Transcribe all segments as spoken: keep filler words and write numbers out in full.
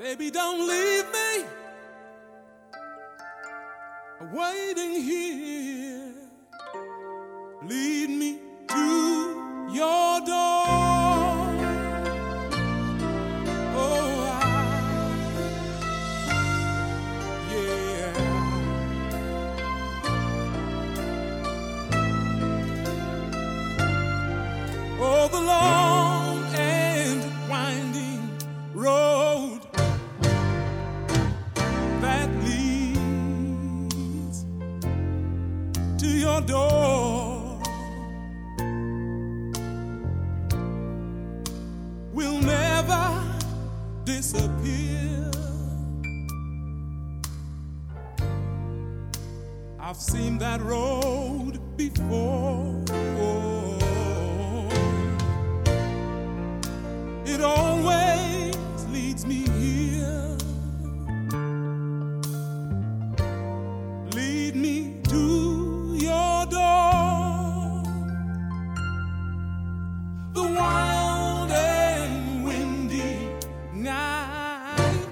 Baby, don't leave me waiting here. Lead me to your door. Oh, I, yeah. Oh, the long and winding road that leads to your door will never disappear. I've seen that road before. It always leads me here. Lead me to your door. The wild and windy night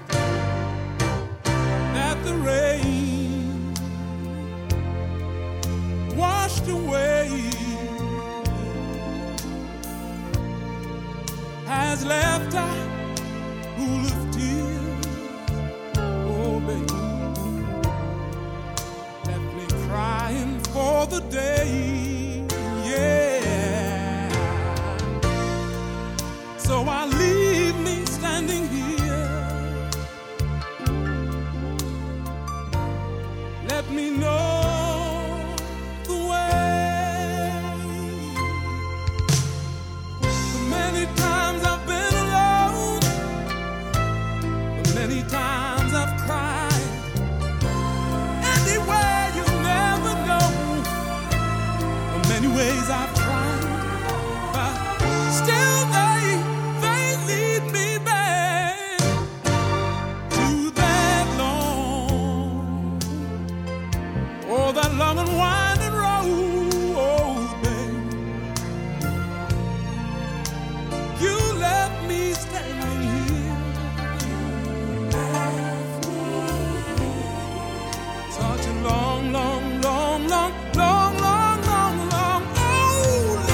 that the rain washed away has left a pool of tears. Oh, baby, left me crying for the day. Yeah. So I leave me standing here. Let me know the way. The many times I've been alone, the many times I've cried. Anywhere you never know, the many ways I've tried, but still they, they lead me back to that long, oh, that long and winding road, babe. You left me standing here. Such a long, long, long, long, long, long, long, long, oh,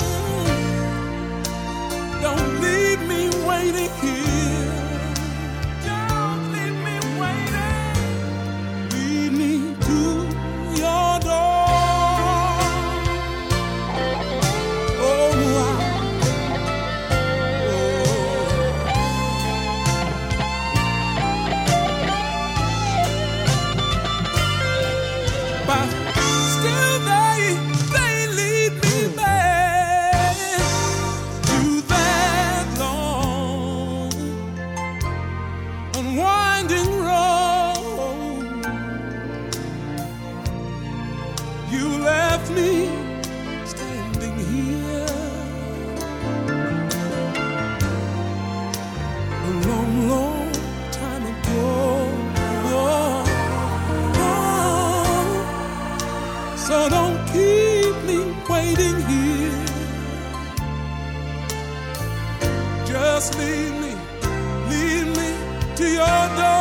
long. Don't leave me waiting here. Don't leave me waiting. Lead me to your door. Oh, I, but still they, they lead me back to that long and winding road. You left me standing here a long, long time ago. Oh, oh. So don't keep me waiting here. Just lead me, lead me to your door.